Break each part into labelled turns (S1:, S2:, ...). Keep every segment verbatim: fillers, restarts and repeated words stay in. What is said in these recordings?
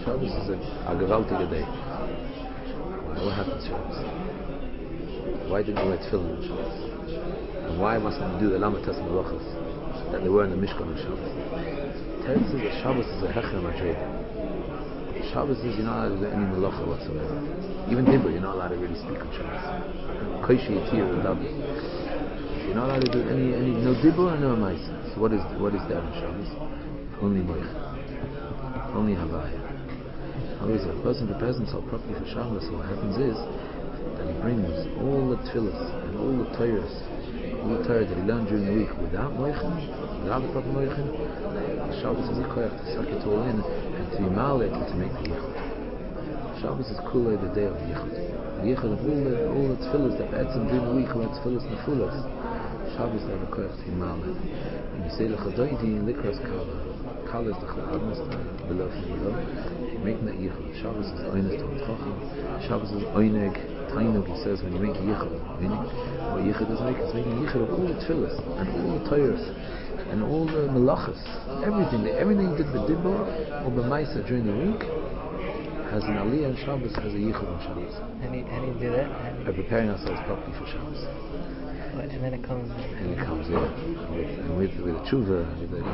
S1: Shabbos is a, a gewaltige day. What happens Shabbos? Why didn't we wear tefillin on Shabbos? And why mustn't we do the lamatas malachas that they were in the Mishkan on Shabbos? Teretz is that Shabbos is a hecher madrega. Shabbos is you're not allowed to do any malacha whatsoever. Even dibur, you're not allowed to really speak on Shabbos. Koishi yitir u'dabi. You're not allowed to do any, any no dibur and no ma'isa. So what is what is there on Shabbos? Only moich, only havaya. However, if a person prepares himself properly for Shabbos, what happens is that he brings all the tefillas and all the Torahs, all the Torah that he learned during the week without moichin, without the proper moichin. Shabbos is a koyach to suck it all in and to be malek and to make the yichud. Shabbos is kulei the day of yichud. The yichud of all the all the tefillas that be'etzim during the week were tefillas nefulas. Shabbos they have a koyach to be malek. And you say lechadoidi likras kala. Kala is the chadmas below from below. You make that yichud. Shabbos is oineg to chacham. Shabbos is oineg tainug. He says when you make a yichud, meaning what yichud is making, it's making yichud of all the tefillas and all the Torahs and all the melachas, everything, everything you did with dibur or b'maisa during the week has an aliyah on Shabbos, has a yichud on Shabbos.
S2: How do you, how do you do that?
S1: By preparing ourselves properly for Shabbos.
S2: What, and then it comes.
S1: And it comes, yeah, with, and with with the tshuva, with the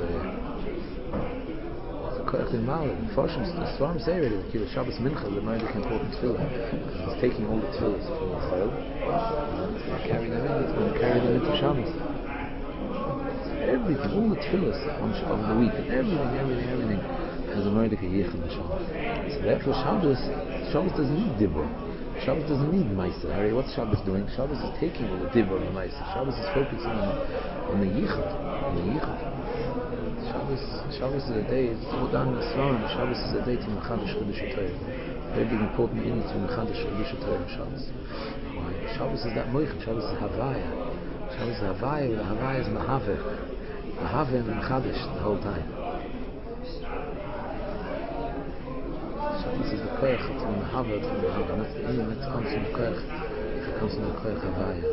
S1: koyach in malad. The Farshim, the Svarim say already that the Shabbos mincha is the most important tefillah. He's taking all the tefillahs from the chayil and carrying them in. He's going to carry them into Shabbos. Everything, all the tefillahs on of the week, and everything, everything, everything has a mordecai yichud on Shabbos. So therefore, Shabbos, Shabbos doesn't need dibur. Shabbos doesn't need ma'isa. What's Shabbos doing? Shabbos is taking all the dibur and the ma'isa. Shabbos is focusing on on the yichud, on the yichud. Shabbos, Shabbos is a day. It's all down in the Svarim. Shabbos is a day to mechadish chedush Torah. Very big important meaning to mechadish chedush Torah on Shabbos. Why? Shabbos is that moich. Shabbos is havaya. Shabbos is havaya. The havaya is mahaveh. Mahaveh and mechadish the whole time. Shabbos is the koyach to mahaveh to mahaveh. That's the inyan that comes from the koyach. It comes from the koyach havaya.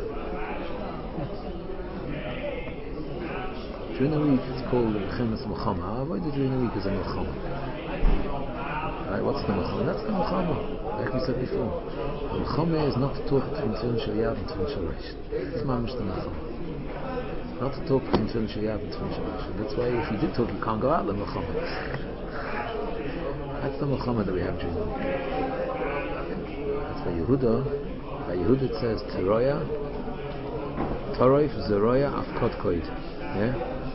S1: During the week it's called the Chemes Melchama. Avoid it during the week as a Melchama. Right, what's the Melchama? That's the Melchama, like we said before. The Melchama is not to talk between Tefillin Shel Yav and Tefillin Shel Reish. That's mamish the Melchama. Not to talk between Tefillin Shel Yav and Tefillin Shel Reish. That's why if you did talk, you can't go out the Melchama. That's the Melchama that we have during the week. That's by Yehuda. By Yehuda it says Teroya, Toroif, Zeroya, Afkot Koid. Yeah?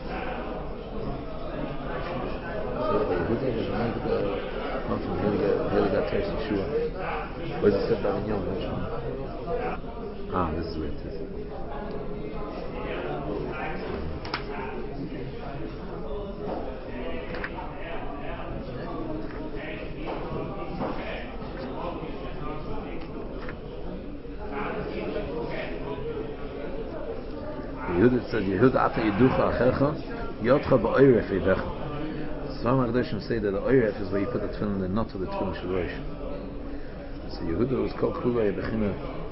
S1: Yehuda was one of the one from Heligat Teres Yeshua. Where is it said by the Yom? Ah, this is where it is. Yehuda said, Yehuda ata yiducha achecha yotcha ba'oiref yivecha. Some Akdoshim say that the oiref is where you put the tefillin and not to the tefillin shel Reish. So Yehuda was called kulei bechina.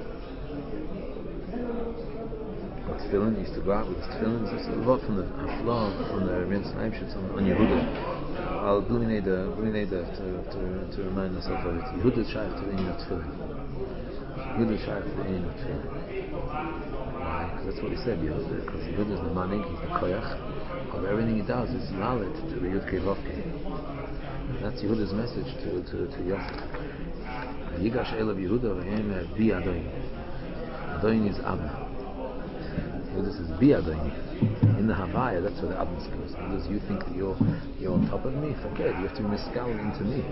S1: The tefillin used to go out with his tefillin. There's a lot from the Afla, from the Rebbeinu Snipeshitz on, on Yehuda. I'll do we need to to remind ourselves of it. Yehuda is shaykh to the inyan of tefillin. Yehuda is shaykh to the inyan of tefillin. Why? Because that's what he said, Yehuda. Because Yehuda is the manik, he's the koyach. Of everything he does is mallet to the Yudkei Vavkei. That's Yehuda's message to to to Yosef. Yigash Elav Yehuda v'hem bi Adoin. Adoin is Abna. Yehuda says bi Adoin. In the Havaya, that's where the Abna goes. Because you think that you're you're on top of me. Forget. You have to be miskal into me.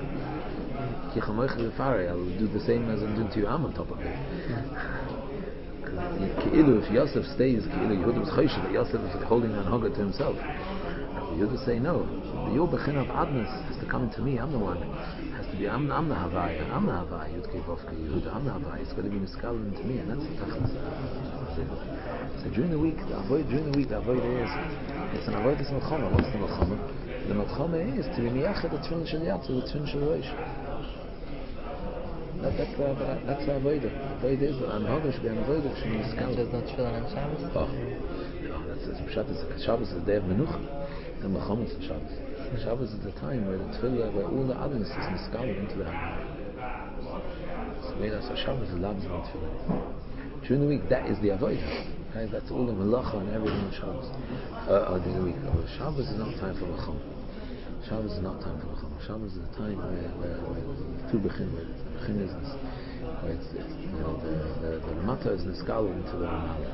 S1: I will do the same as I'm doing to you. I'm on top of you. If Yosef stays, Yehuda was choshev that Yosef is holding on Hagar to himself. Yehuda say no. Your bechin of Adnas has to come to me. I'm the one. It has to be. I'm, I'm the Havaya. I'm the Havaya. Yudkei Vavkei Yehuda. I'm the Havaya. It's got to be miskal to me, and that's the tachlis. So during the week, the avoid during the week, the avoid is it's an avoid. This melchama. What's the melchama? The melchama is to be miyached the tefillin shel Yav to the tefillin shel Reish. That, that's the that's the avodah. Avodah is an avodah should be an avodah should be miskal.
S2: Does not tefillin on Shabbos?
S1: Oh, no, that's Shabbos. Shabbos is the day of menucha. The melchama is Shabbos. Shabbos is the time where the tefillah, where all the others is miscaled into the Havaya. So made us a Shabbos is labs on tefillah. During the week, that is the avodah. Right? That's all the melacha and everything on Shabbos. Uh, or during the week. Or Shabbos is not time for lachom. Shabbos is not time for lachom. Shabbos is the time where where where two bechin, where the bechin is this, where it's, it's you know, the the the Ramata is miscaled into the Ramala.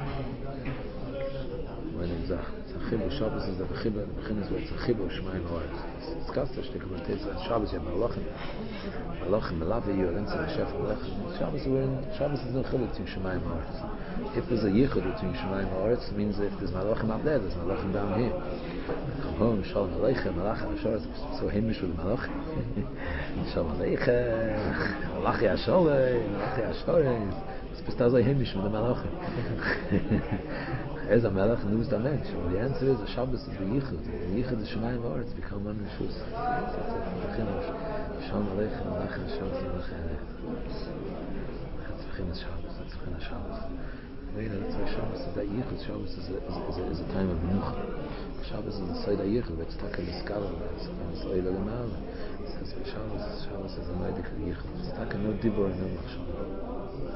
S1: When it's a chibur, Shabbos is the chibur, the bechin is where it's a chibur Shemayim Haaretz. It's discussed. It's taken on Shabbos. You have malachim, malachim, malave you against the chef malachim. Shabbos, we're in Shabbos is no chibur between Shemayim Haaretz. If there's a yichud between Shemayim Haaretz, it means if there's malachim up there, there's malachim down here. Come home, shalom aleichem, malachim ashoretz. So himish with malachim. Shalom aleichem, malachi ashoretz, malachi ashoretz. It's bistazai himish with the malachim. As a melech and who's the mensch? Well, the answer is the Shabbos is the yichud. The yichud is Shemayim Haaretz, become one rishus. That's it. Shalom aleichem, malachim ashoretz, malachim aleichem. That's Bechinas Shabbos. That's Bechinas Shabbos. That's why Shabbos is that yichud. Shabbos is a, is a, is a time of menucha. Shabbos is the side of yichud. It's stuck in the skala. It's the oil of the mal. It says Shabbos, Shabbos is a meidik of yichud. It's stuck in no dibur and no machshava.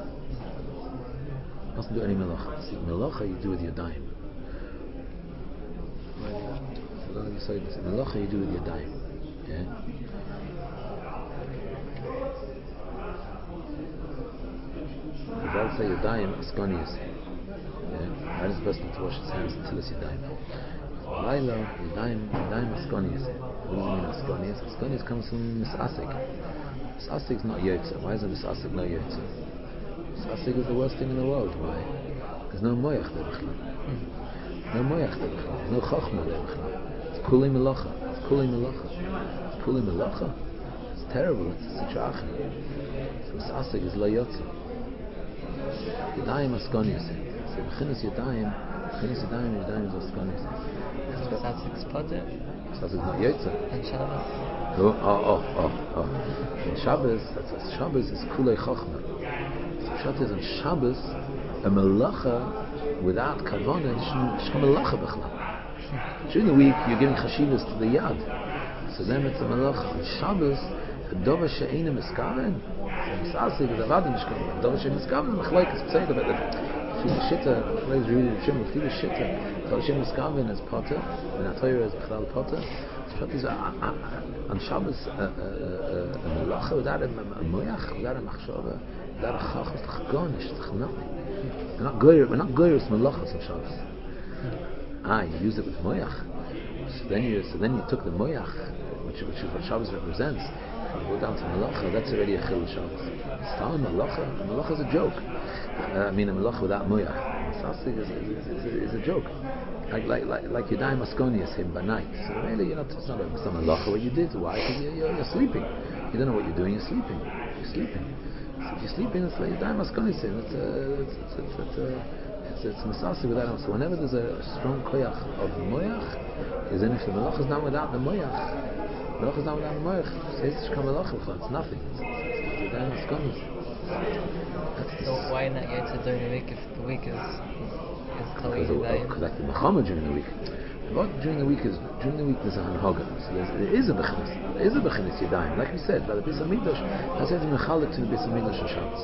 S1: Mustn't do any melacha. See, melacha you do with your dime. So don't you say this. Melacha you do with your dime. Yeah. If I'll say your dime, askonius. Yeah. Right is the person to wash his hands until it's your dime. Laila, your dime, your dime askonius. What does it mean askonius? Askonius comes from misasik. Misasik is not yotza. Why is a misasik not yotza? Misasik is the worst thing in the world. Why? There's no moyach there b'chlal. No moyach there b'chlal. There's no chachma there b'chlal. It's kulei melacha. It's kulei melacha. It's kulei melacha. It's terrible. It's such a achim. So misasik is lo yotza. Yadayim askonius. So b'chinas yadayim, b'chinas yadayim, yadayim is askonius.
S2: Misasik's potter.
S1: Misasik is not yotza.
S2: And Shabbos.
S1: Oh, oh, oh, oh. In Shabbos, that's what Shabbos is kulei chachma. Pshat is on Shabbos, a melacha without kavanah, it's a melacha b'chlal. During the week, you're giving chashivas to the yad. So then it's a melacha. On Shabbos, a dover she'ena miskaven, misasik is avadim mishkaven. A dover she'ena miskaven, machloik is p'sayid about that. Fili shita, where is really the shimon? Fili shita, dover she'ena miskaven is potter, and atoyer is b'chlal potter. Pshat is on Shabbos, a melacha without a moyach, without a machshava. That a chach is chagonish, it's nothing. We're not goyer, we're not goyers melachas of Shabbos. Ah, you use it with moyach. So then you, so then you took the moyach, which, which is what Shabbos represents. You go down to melacha, that's already a chil Shabbos. Stam melacha, melacha is a joke. Uh, I mean, a melacha without moyach. Misasik is, is, is, is, is a joke. Like like like like Yadai Maskonius him by night. So really, you're not. It's not a, it's not a melacha what you did. Why? Because you're, you're, you're sleeping. You don't know what you're doing. You're sleeping. You're sleeping. If you're sleeping, it's like Yadayim Askonisim. It's a, it's it's it's it's a, it's it's misasi without him. So whenever there's a strong koyach of moyach, is then if the malach is not without the moyach, malach is not without the moyach, says it's malach, it's nothing. It's Yadayim Askonisim.
S2: So why not Yotza during the week if the week is is Chali Yadayim?
S1: Because like the Muhammad during the week. What during the week is during the week there's a hanhaga. So there's, there is a bechinas. There is a bechinas yadayim. Like we said, by the Beis Hamikdash, has said mechalik to the Beis Hamikdash on Shabbos.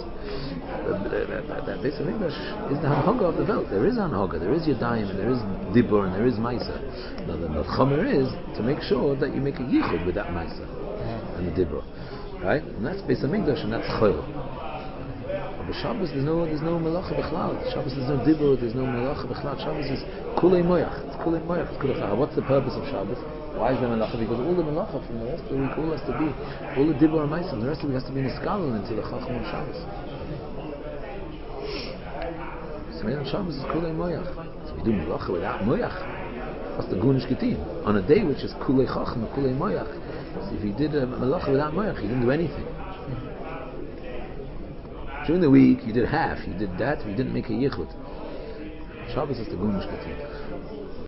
S1: The Beis Hamikdash is the hanhaga of the belt. There is hanhaga. There is yadayim, and there is dibur, and there is ma'isa. Now the chomer is to make sure that you make a yichud with that ma'isa and the dibur, right? And that's Beis Hamikdash, and that's chol. But Shabbos there's no there's no melacha b'chlal. Shabbos there's no dibur, there's no melacha b'chlal. Shabbos is kulei moyach. It's kulei moyach. It's kulei chal. What's the purpose of Shabbos? Why is there melacha? Because all the melacha from the rest of the week all has to be all the dibur and ma'asim. The rest of the week has to be in a skala until the chacham on Shabbos. So on Shabbos is kulei moyach. So we do melacha without moyach. What's the gunish ketim? On a day which is kulei chacham, kulei moyach. So if you did a melacha without moyach, you didn't do anything. During the week, you did half, you did that, you didn't make a yichud. Shabbos is the gunish ketim.